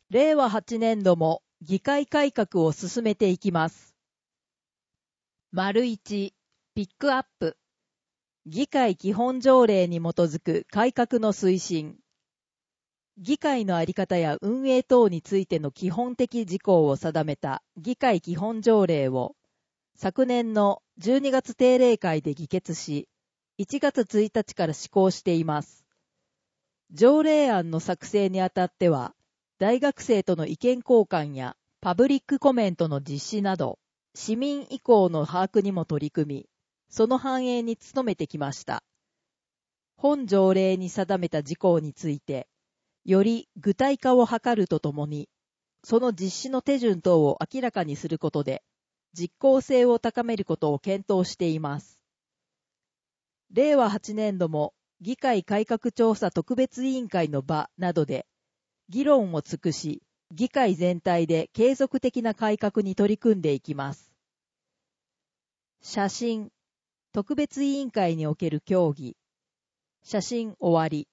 令和8年度も議会改革を進めていきます。丸1、ピックアップ。議会基本条例に基づく改革の推進。議会の在り方や運営等についての基本的事項を定めた議会基本条例を昨年の12月定例会で議決し、1月1日から施行しています。条例案の作成にあたっては、大学生との意見交換やパブリックコメントの実施など、市民意向の把握にも取り組み、その反映に努めてきました。本条例に定めた事項について、より具体化を図るとともに、その実施の手順等を明らかにすることで、実効性を高めることを検討しています。令和8年度も議会改革調査特別委員会の場などで、議論を尽くし、議会全体で継続的な改革に取り組んでいきます。写真、特別委員会における協議。写真終わり。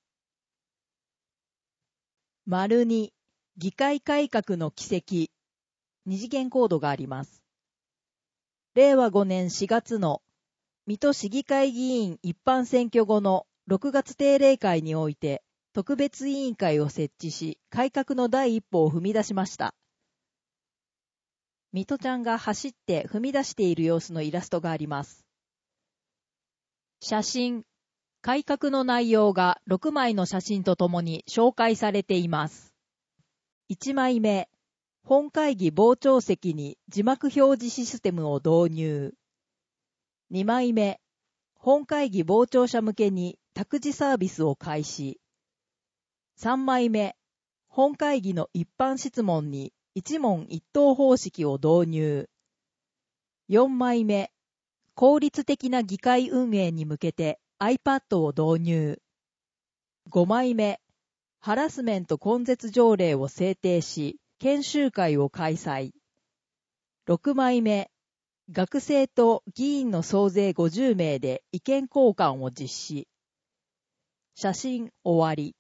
丸2、議会改革の軌跡。二次元コードがあります。令和5年4月の水戸市議会議員一般選挙後の6月定例会において、特別委員会を設置し、改革の第一歩を踏み出しました。水戸ちゃんが走って踏み出している様子のイラストがあります。写真、改革の内容が6枚の写真とともに紹介されています。1枚目、本会議傍聴席に字幕表示システムを導入。2枚目、本会議傍聴者向けに託児サービスを開始。3枚目、本会議の一般質問に一問一答方式を導入。4枚目、効率的な議会運営に向けて iPad を導入。5枚目、ハラスメント根絶条例を制定し、研修会を開催。6枚目、学生と議員の総勢50名で意見交換を実施。写真終わり。